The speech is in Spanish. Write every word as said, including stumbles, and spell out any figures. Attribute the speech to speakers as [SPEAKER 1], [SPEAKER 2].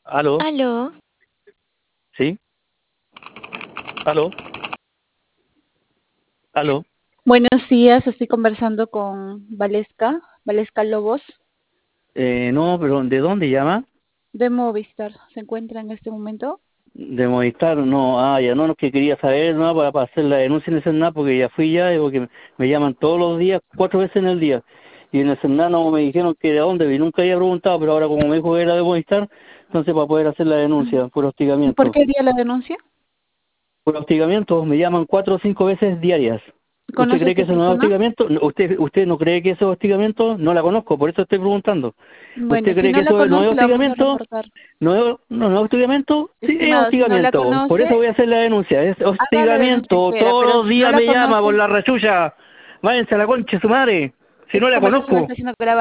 [SPEAKER 1] ¿Aló?
[SPEAKER 2] Aló,
[SPEAKER 1] ¿Sí? ¿Aló? ¿Aló?
[SPEAKER 3] Buenos días, estoy conversando con Valesca, Valesca Lobos,
[SPEAKER 1] Eh, no, pero ¿de dónde llama?
[SPEAKER 3] de Movistar. ¿Se encuentra en este momento?
[SPEAKER 1] De Movistar, no, ah, ya no, no, que quería saber, no, para, para hacer la denuncia en el Senado, porque ya fui ya, y porque me, me llaman todos los días, cuatro veces en el día, y en el Senado no me dijeron que de dónde, y nunca había preguntado, pero ahora como me dijo que era de Movistar, entonces para poder hacer la denuncia, por
[SPEAKER 3] ¿Y por
[SPEAKER 1] hostigamiento.
[SPEAKER 3] qué haría la denuncia?
[SPEAKER 1] Por hostigamiento me llaman cuatro o cinco veces diarias. ¿Usted
[SPEAKER 3] ¿Conoce a
[SPEAKER 1] cree que
[SPEAKER 3] esta
[SPEAKER 1] eso no es
[SPEAKER 3] persona?
[SPEAKER 1] hostigamiento? No, ¿Usted usted no cree que eso es hostigamiento? No la conozco, por eso estoy preguntando.
[SPEAKER 3] Bueno,
[SPEAKER 1] ¿Usted
[SPEAKER 3] si
[SPEAKER 1] cree
[SPEAKER 3] no
[SPEAKER 1] que
[SPEAKER 3] la
[SPEAKER 1] eso no es
[SPEAKER 3] conoce, la vamos a
[SPEAKER 1] hostigamiento?
[SPEAKER 3] reportar.
[SPEAKER 1] ¿No es, no, no es hostigamiento? Sí, es
[SPEAKER 3] Estimado, si no la
[SPEAKER 1] hostigamiento. Por eso
[SPEAKER 3] conoce,
[SPEAKER 1] voy a hacer la denuncia. Es
[SPEAKER 3] haga la denuncia
[SPEAKER 1] hostigamiento.
[SPEAKER 3] entera,
[SPEAKER 1] Todos
[SPEAKER 3] pero
[SPEAKER 1] los
[SPEAKER 3] si no
[SPEAKER 1] días
[SPEAKER 3] la
[SPEAKER 1] me llama por
[SPEAKER 3] conoce,
[SPEAKER 1] la rechucha. Váyanse a la concha de su madre. Si no
[SPEAKER 3] esta
[SPEAKER 1] la
[SPEAKER 3] conversación la
[SPEAKER 1] conozco.
[SPEAKER 3] está haciendo grabada.